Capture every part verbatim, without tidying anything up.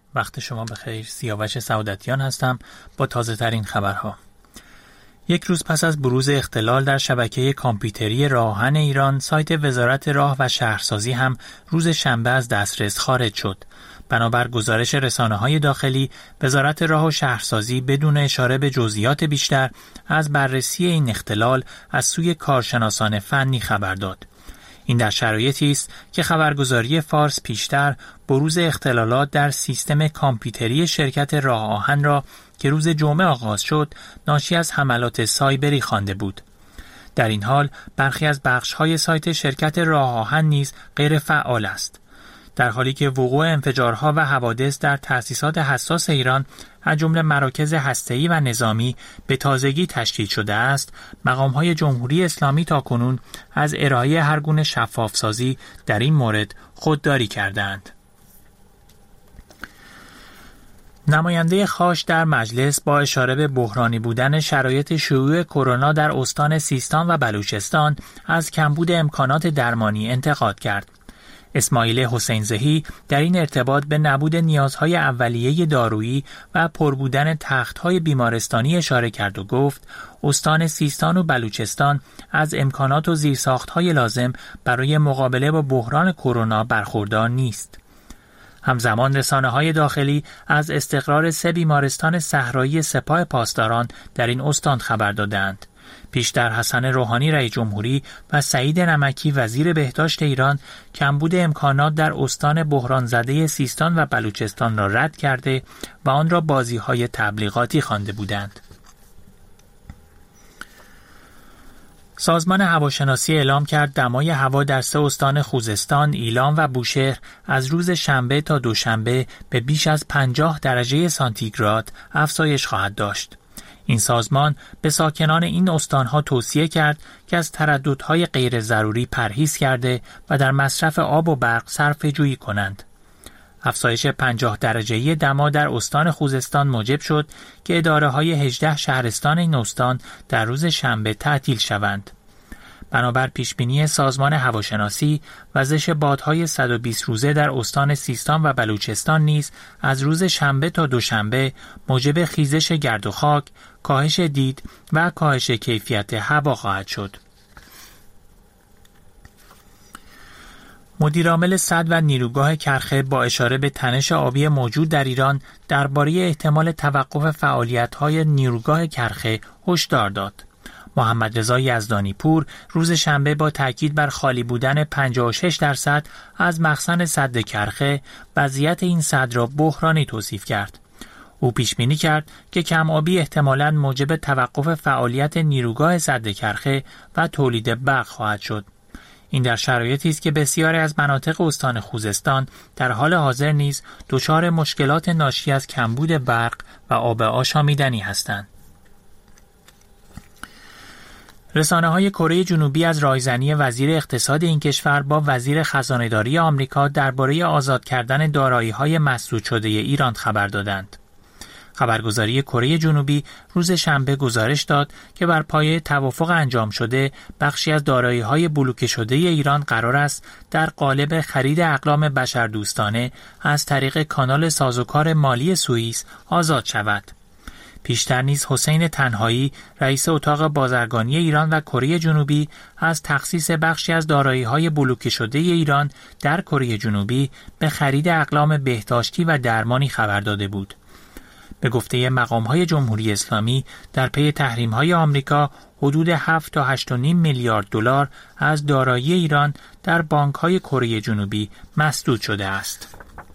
وقت شما بخیر. سیاوش سعادتیان هستم با تازه ترین خبرها. یک روز پس از بروز اختلال در شبکه کامپیوتری راه آهن ایران، سایت وزارت راه و شهرسازی هم روز شنبه از دسترس خارج شد. بنابر گزارش رسانه‌های داخلی، وزارت راه و شهرسازی بدون اشاره به جزئیات بیشتر از بررسی این اختلال از سوی کارشناسان فنی خبر داد. این در شرایطی است که خبرگزاری فارس پیشتر بروز اختلالات در سیستم کامپیوتری شرکت راه آهن را که روز جمعه آغاز شد، ناشی از حملات سایبری خوانده بود. در این حال برخی از بخش‌های سایت شرکت راه آهن نیز غیر فعال است. در حالی که وقوع انفجارها و حوادث در تأسیسات حساس ایران از جمله مراکز هسته‌ای و نظامی به تازگی تشکیل شده است، مقام‌های جمهوری اسلامی تاکنون از ارائه هر گونه شفافسازی در این مورد خودداری کردند. نماینده خاش در مجلس با اشاره به بحرانی بودن شرایط شیوع کرونا در استان سیستان و بلوچستان از کمبود امکانات درمانی انتقاد کرد. اسماعیل حسین‌زهی در این ارتباط به نبود نیازهای اولیه دارویی و پربودن تخت‌های بیمارستانی اشاره کرد و گفت استان سیستان و بلوچستان از امکانات و زیرساخت‌های لازم برای مقابله با بحران کرونا برخوردار نیست. همزمان رسانه‌های داخلی از استقرار سه بیمارستان صحرایی سپاه پاسداران در این استان خبر دادند. پیشتر حسن روحانی رئیس جمهوری و سعید نمکی وزیر بهداشت ایران کمبود امکانات در استان بحران زده سیستان و بلوچستان را رد کرده و آن را بازی‌های تبلیغاتی خوانده بودند. سازمان هواشناسی اعلام کرد دمای هوا در سه استان خوزستان، ایلام و بوشهر از روز شنبه تا دوشنبه به بیش از پنجاه درجه سانتیگراد افزایش خواهد داشت. این سازمان به ساکنان این استانها توصیه کرد که از ترددهای غیر ضروری پرهیز کرده و در مصرف آب و برق صرفه جویی کنند. افزایش پنجاه درجه‌ای دما در استان خوزستان موجب شد که اداره‌های هجده شهرستان این استان در روز شنبه تعطیل شوند. بنابر پیشبینی سازمان هواشناسی، وزش بادهای صد و بیست روزه در استان سیستان و بلوچستان نیز از روز شنبه تا دوشنبه موجب خیزش گرد و خاک، کاهش دید و کاهش کیفیت هوا خواهد شد. مدیرعامل سد و نیروگاه کرخه با اشاره به تنش آبی موجود در ایران درباره احتمال توقف فعالیت‌های نیروگاه کرخه هشدار داد. محمد رضا یزدانی پور روز شنبه با تاکید بر خالی بودن پنجاه و شش درصد از مخزن سد کرخه وضعیت این سد را بحرانی توصیف کرد. او پیش بینی کرد که کم آبی احتمالاً موجب توقف فعالیت نیروگاه سد کرخه و تولید برق خواهد شد. این در شرایطی است که بسیاری از مناطق استان خوزستان در حال حاضر نیز دچار مشکلات ناشی از کمبود برق و آب آشامیدنی هستند. رسانه‌های کره جنوبی از رایزنی وزیر اقتصاد این کشور با وزیر خزانه‌داری آمریکا درباره آزاد کردن دارایی‌های مسدود شده ایران خبر دادند. خبرگزاری کره جنوبی روز شنبه گزارش داد که بر پایه توافق انجام شده بخشی از دارایی‌های بلوکه شده ایران قرار است در قالب خرید اقلام بشردوستانه از طریق کانال سازوکار مالی سوئیس آزاد شود. پیشتر نیز حسین تنهایی رئیس اتاق بازرگانی ایران و کره جنوبی از تخصیص بخشی از دارایی‌های بلوکه شده ایران در کره جنوبی به خرید اقلام بهداشتی و درمانی خبر داده بود. به گفته مقام‌های جمهوری اسلامی در پی تحریم‌های آمریکا حدود هفت تا هشت و نیم میلیارد دلار از دارایی ایران در بانک‌های کره جنوبی مسدود شده است.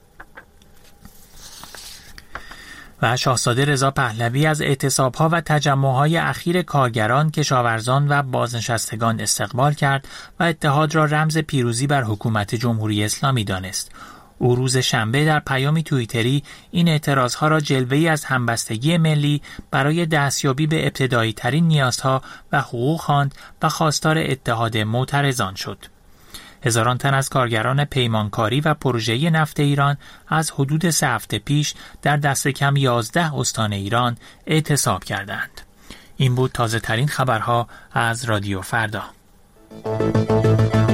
و شاهزاده رضا پهلوی از اعتصاب‌ها و تجمع‌های اخیر کارگران، کشاورزان و بازنشستگان استقبال کرد و اتحاد را رمز پیروزی بر حکومت جمهوری اسلامی دانست. او روز شنبه در پیامی توییتری این اعتراضها را جلوه‌ای از همبستگی ملی برای دستیابی به ابتدایی ترین نیازها و حقوق خواند و خواستار اتحاد معترضان شد. هزاران تن از کارگران پیمانکاری و پروژه‌ای نفت ایران از حدود سه هفته پیش در دست کم یازده استان ایران اعتصاب کردند. این بود تازه ترین خبرها از رادیو فردا.